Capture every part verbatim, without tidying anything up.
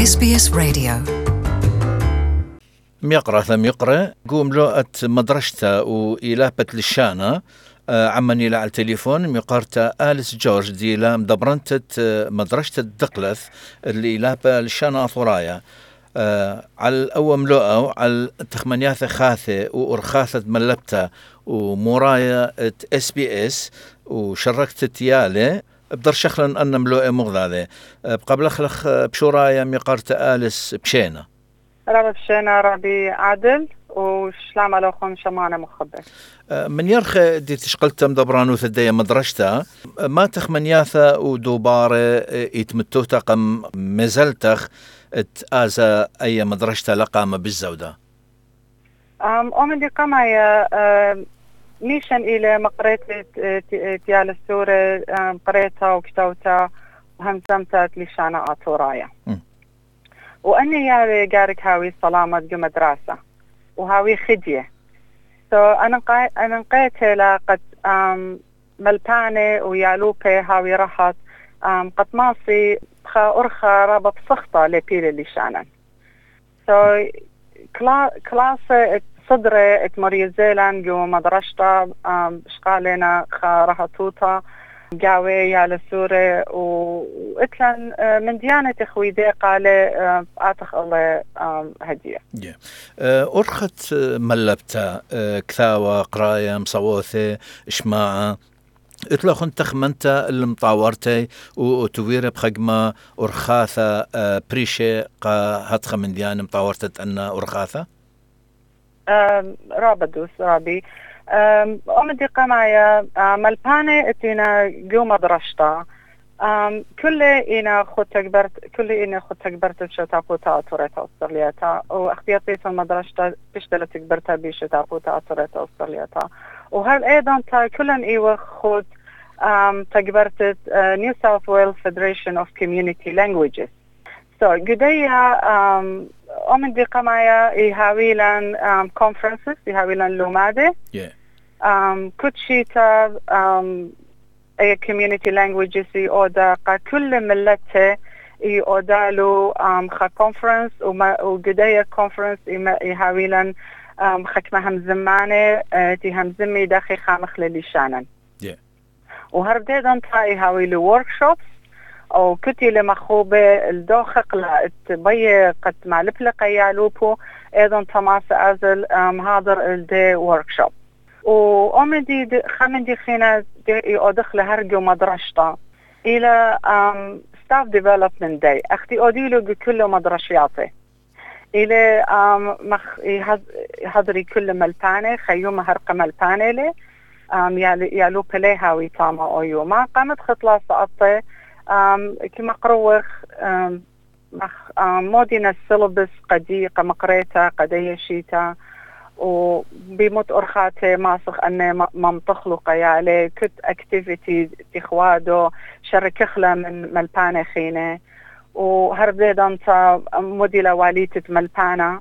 إس بي إس راديو ميقرأ ثم يقرأ قوم لوقت مدرشته وإلابة للشانة عمني على التليفون ميقارتا آليس جورج دي لام دبرنتت مدرشة الدقلث اللي إلابة للشانة أثورايا على الأول ملوءة على التخمنياثة خاثة وأرخاثة ملبتة ومورايا اس بي اس وشركت تيالي بدر شخلا أن ملوءة مغذاذة بقبل أخلخ بشورايا ميقارتا آليس بشينة رابي بشينة رابي عادل وشلام علىكم شمانة مخبر من يرخ دي تشقلتم دبرانو ثدية مدرشتا ما تخمنياثة ودوبارة يتمتوتا قم مزلتخ اتآزا أي مدرشتا لقامة بالزودة أم أمن دي قمايا نيشن إلى مقريت تيال السورة قريتها وكتوتا وهمزمتا لشانا آتورايا وأني يا جارك هاوي سلامة جو مدرسة وهاوي خدية so أنا قا أنا قيت لقد ملبانة ويالوبة هاوي راحت قد ماصي خا أرخا رابط سخطة لبيل اللي شانن so كلا كلاس صدرة اتمريزيلان جو مدرسة شقالنا خا راحتوتا جاوي يا لسورة وإتلن من ديانة خويدة قال آتخ الله هدية. أرخت ملبتا كثاوة قراية مصوثة إشماعة إتلا خنت تخمنتا المطاورتي وتوير بخجمة أرخاثة بريشة قا هتخ من ديانة مطاورتت أن أرخاثة؟ رابدوس رابي أمدي قمايا ملبانة اتينا جو مدرشتا كل إنا خد تكبرت كل إنا خد تكبرت بشتاقوتا أطوريتا أسترلياتا واختيارتي المدرشتا بشتلة تكبرتها بشتاقوتا أطوريتا أسترلياتا وهل أيضا تا كلن إيوه خد تكبرت New South Wales Federation of Community Languages so قديها أمدي قمايا إيهاويلان conferences إيهاويلان لومادة yeah. Um, كوتشيتا um, أي community languages يودا قا كل ملته يودالو um, خا conference وما وقدية conference يهاويلن um, خكمة هم زمانة uh, تي هم زمي داخل خامخ للشانن yeah. وهربدي دانتا يهاويلو workshops أو كتي لمخوبة الدوخق لتبي قد معلبلق يالوبو أيضا تماس أزل um, هادر الدي workshop وأمدي خمندي خينا أدخل هرجو مدرسة إلى um, staff development day أختي أديله بكل مدرسياته إلى um, مخ يحضري كل ملبانة خيوم هرق ملبانة له um, يالو بليها ويتاما أيو ما قامت خطلة سقطة um, كما قروخ um, مخ um, مودينا السيلبس قدي قمقريتا قدية شيتا وبموت أرخاتي ماسخ أني ممتخلقة يعني كت أكتيفيتي تخوادو شركة خلا من ملبانة خينة وهربدي أنت موديلا واليتة ملبانة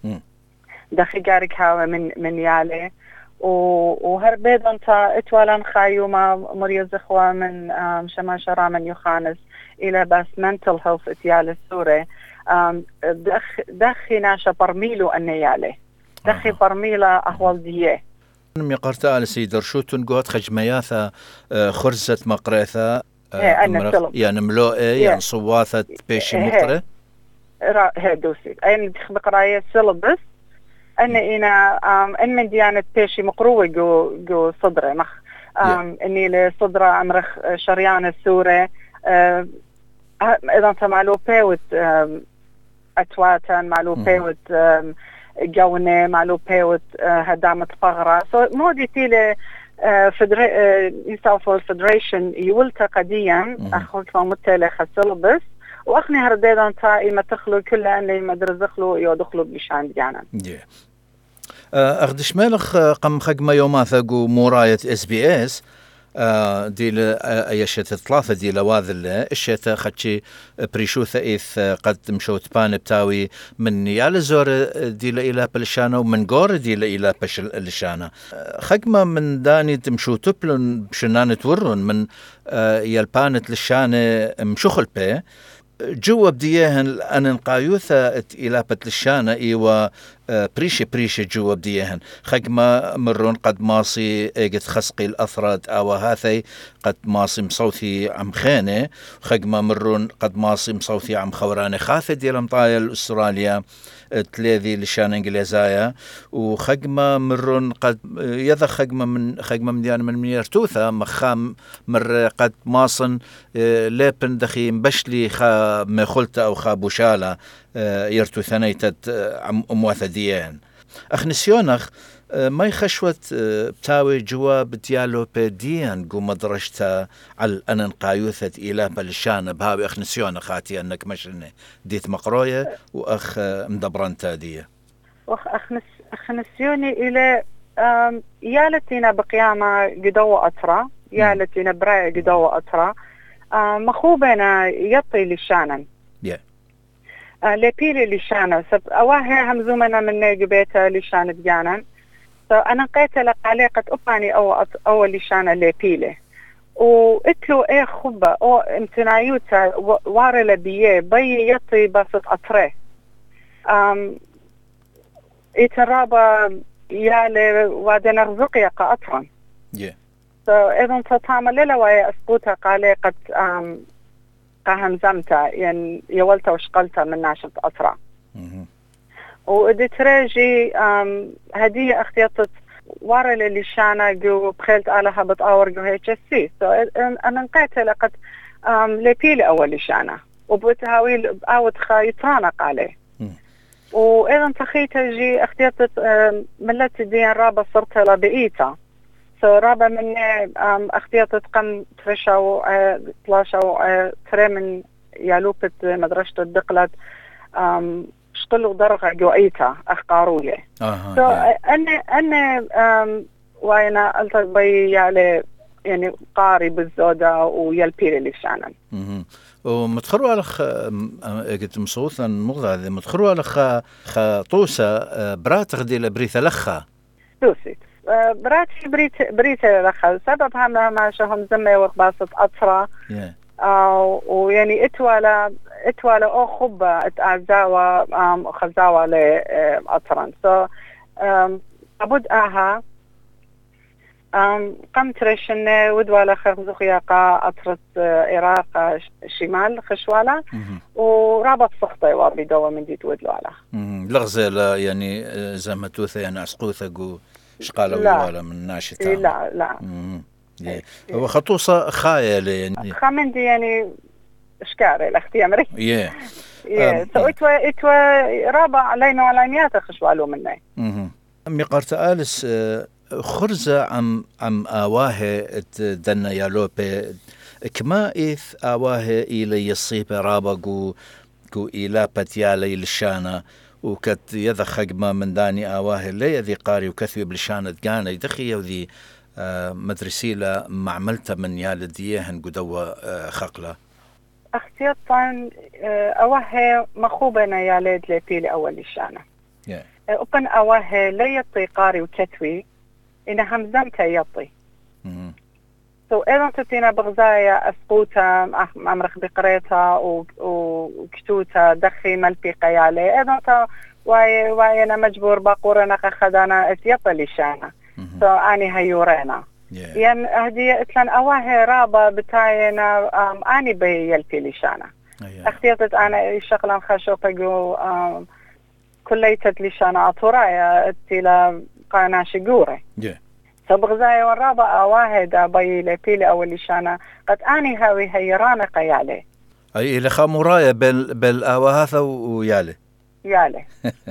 دخي جارك هاوي من من يالي وهربدي أنت اتوالا خايوما مريز إخوة من شما شرا من يخانس إلى بس mental health اتيال السورة دخ دخي ناشا برميلو أني يالي دخي برميلة أهوال ديه ميقارتا على سيدر شو تنقوت خجمياثا خرزة مقريثا يعني ملوئة يعني صواثة بيشي مقرة هي دوسي أين بقراية سيلبس أن إنا أن من ديانة بيشي مقروة جو جو صدرة مخ إني لصدرة عمرخ شريان السورة إذا أنت معلو بيوت أتواتا معلو بيوت جونة معلو بيوت هدامة فغرة so مودي تيلي New South Wales Federation يولتا قديا أخوك ممتلة خسلبس وأخني هرديدا تا إما تخلو كل أن ما درزخلو يودخلو بيشان ديانا أخدش مالخ قم خقما يوماثا قو موراية اس بي اس ديل ايشت ثلاثه ديل واذل الشت خدشي بريشوث ايث قد مشوت بان بتاوي من يال زور ديل الى بلشانه ومن غور ديل الى بلشانه خقمه من داني تمشو تبلن بشنان تورن من يالبانت للشانه مشخل بي جوا بديهن أن قايوثا إلى بتلشانة إيوا بريشة بريشة جوا بديهن خجما مرون قد ماصي إجت خسقي الأثرات أو هاثي قد ماصي مصوثي عم خانة خجما مرون قد ماصي مصوثي عم خورانة خاثة ديال مطايا أستراليا تلاذي لشان إنجليزايا وخجما مرون قد يذا خجما من خجما من ديان من ميرتوثا مخام مر قد ماصن لابن دخي مبشلي خا مخلت أو خا بوشالة يرتو ثنيتت أمواثة ديان أخ نسيونخ ما يخشوت بتاوي جواب ديالو بديان قو مدرشتا على أن قايوثة إله بلشان بهاوي أخ نسيونخ خاتي أنك مشرني ديت مقروية وأخ مدبرانتا دي وأخ أخ نسيوني إلى يالتينا بقيامة قدوة أطرا يالتينا براي قدوة أطرا مخوبنا يطي لشانا yeah. لبيلي لشانا سب أواهي همزومنا من نيجبيتا لشانا ديانا سو أنا قيتل قاليقة أباني أو أو لشانا لبيلي وقتلو إيه خبة أو امتنايوتا وارل بيه بي يطي بسط أطري أم إترابا يالي وادنا رزقي قا أطرا yeah. سو إذن تطعم للا ويا أسقوتها قاليقة أم قاهم زمتا يعني يولتا وشقلتا من ناشط أسرع وإدي تراجي هدية اختيطت وارا اللي شانا جو بخيلت آلها بتآور جو هيك السي سو أنا نقيت لقد لبيلي أول شانا وبتهاوي بآوت خايطانق عليه وإذن تخيتها جي اختيطت ملت دين رابا صرت لبئيتا سو رابا من اختيطت قم ترشاو تلاشاو ترى من يالوبت مدرسة الدقلت شطلوا درجة جوئيتا أخقارولي آه سو أنا أنا وأنا قلت بي يالي يعني قاري بالزودة ويالبيري اللي شانا ومتخروا على خ قلت مصوثا مغضى متخروا على خ خطوسة برات غدي لبريثة لخا دوسي براتي بريت بريتة لخا سبب هم ما شهم زمي وقباسة أطرا yeah. آه ويعني اتوالا اتوالا او خبة اتعزاوا خزاوا لأطران سو أبود آها قمت رشن ودوالا خرزوخيا قا أطرت إراق شمال خشوالا ورابط صخطي وابدوا من ديت ودوالا لغزة يعني زمتوثة يعني أسقوثة قو شقالة ويوالا من ناشطة لا لا هو خطوصة خايلة يعني خامندي يعني شكاري الاختي أمري yeah. yeah. so إتوا إتوا رابع علينا وعلينيات خشوالو مني أمي قرت آلس خرزة عم عم آواه دنا يالوبي كما إث آواه إلى يصيب رابا قو قو إلى بتيالي للشانة وكت يذخق ما من داني آواه اللي ذي قاري وكثوي بالشانة دقانا يدخي وذي آه مدرسيلة معملتها من يال ديهن قدوة آه خقلة اختيطا آه أواه مخوبنا ياليد لبيلي أول الشانة yeah. آه أبن أواه لا يطي قاري وكثوي إن همزمتا يطي mm-hmm. سو so إذا تتينا بغزايا أسقوتا أمرخ بقريتا وكتوتا دخي ملبي قيالي إذا تا واي واي أنا مجبور باقورنا خدانا اتيطي لشانا سو أني هيورينا يعني هدي إتلان أواه رابا بتاعنا أني بي يلبي لشانا اختيطت أنا شغلا خشوقة جو كليتت لشانا أطورايا اتلا قانا شقوري سو بغزايا والرابا أواه دا بي يلبي أول لشانا قد أني هاوي هيرانا قيالي أي إلي خامورايا بال بالأواهاثة ويالي يالي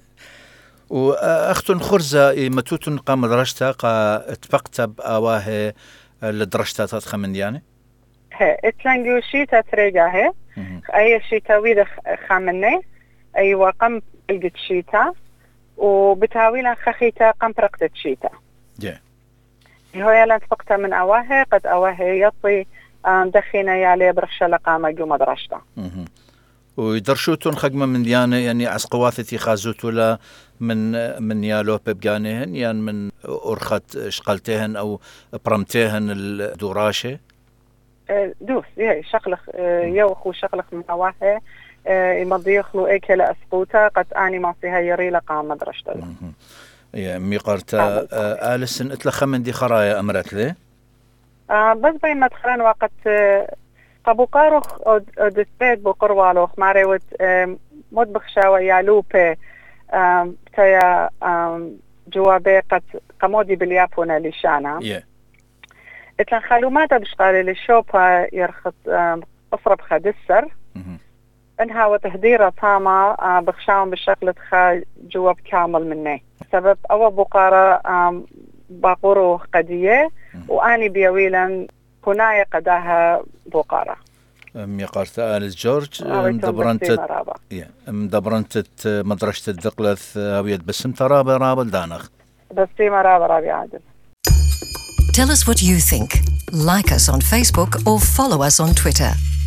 وأختن خرزة متوتن قام درجتها قا اتفقت بأواه لدرجتها تتخمن يعني؟ هي اتلانجو شيتا تريجا هي أي شيتا ويدا خامني أي وقم بلقت شيتا وبتاويلا خخيتا قم برقت شيتا yeah. هو يلا اتفقت من أواه قد أواه يطي دخينا يالي برخشة لقامة جو مدرجتها ويدرشوتون خقمة من ديانة يعني عسقواثتي خازوتو لا من من يالو ببجانهن يعني من أرخت شقلتهن أو برمتهن الدوراشة دوس يا شغلخ يوخو شغلخ من أواه يمضي يخلو ايكل اسقوتا قد اني ما فيها يري لقى مدرسة يا ميقارتا آلسن اتلخ من دي خرايا أمرت لي آه بس بين مدخلان وقت قبو قاروخ دسبيت بقروالوخ ماريوت مطبخ شاوى يالوبي تايا جوابي قد قمودي باليابونا لشانا yeah. اتلن خالو ماذا بشغالي للشوبا يرخص أصرب خدسر انها وتهديرة تاما بخشاهم بالشكل تخا جواب كامل مني سبب أول بقارة باقورو قدية واني بيويلا هنايا قداها بقارة ميقارتا آلس جورج مدبرنتت مدبرنتت مدرسة الدقلث هوية بسم ترابة رابل دانخ بسيمة رابة رابي عادل. Tell us what you think. Like us on Facebook or follow us on Twitter.